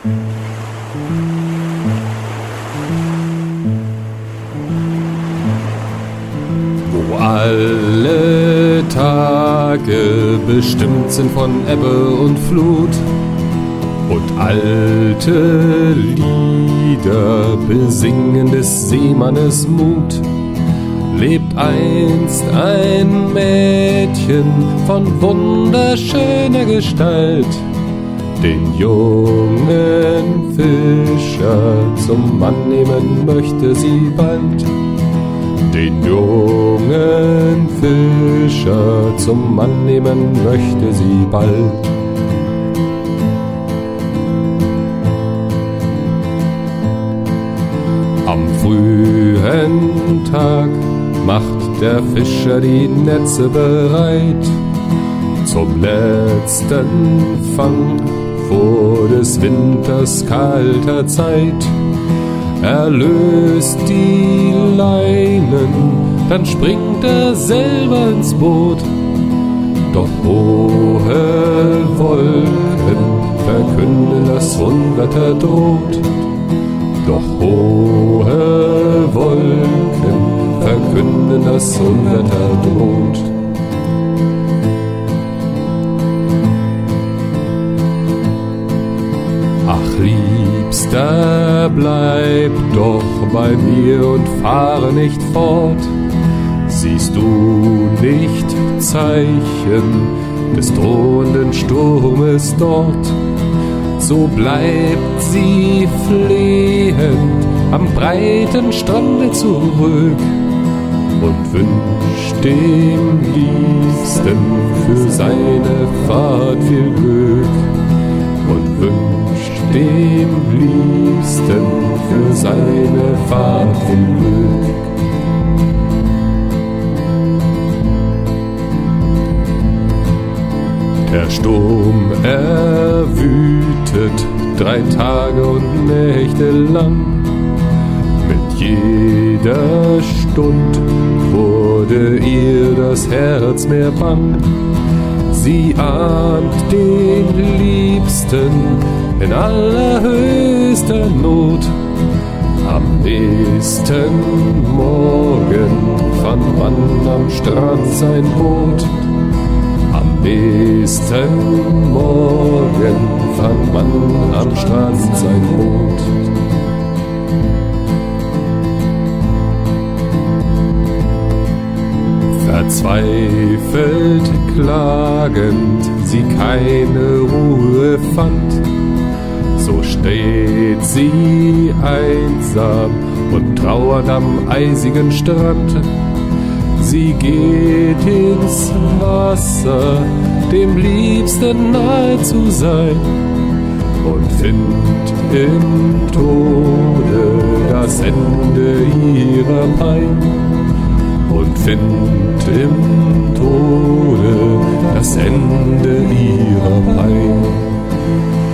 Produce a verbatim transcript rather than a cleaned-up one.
Wo alle Tage bestimmt sind von Ebbe und Flut und alte Lieder besingen des Seemannes Mut, lebt einst ein Mädchen von wunderschöner Gestalt, den jungen Fischer zum Mann nehmen möchte sie bald. Den jungen Fischer zum Mann nehmen möchte sie bald. Am frühen Tag macht der Fischer die Netze bereit zum letzten Fang vor des Winters kalter Zeit. Er löst die Leinen, dann springt er selber ins Boot. Doch hohe Wolken verkünden, das Unwetter droht. Doch hohe Wolken verkünden, das Unwetter droht. Ach, Liebster, bleib doch bei mir und fahre nicht fort. Siehst du nicht Zeichen des drohenden Sturmes dort? So bleibt sie flehend am breiten Strande zurück und wünscht dem Liebsten für seine Fahrt viel Glück. Und wünscht dem Liebsten für seine Fahrt viel Glück. Der Sturm, er wütet drei Tage und Nächte lang. Mit jeder Stund wurde ihr das Herz mehr bang. Sie ahnt den Liebsten in allerhöchster Not. Am nächsten Morgen fand man am Strand sein Boot. Am nächsten Morgen fand man am Strand sein Boot. Verzweifelt klagend, sie keine Ruhe fand, so steht sie einsam und trauert am eisigen Strand. Sie geht ins Wasser, dem Liebsten nahe zu sein, und findet im Tode das Ende ihrer Pein. Und findet im Tode das Ende ihrer Pein.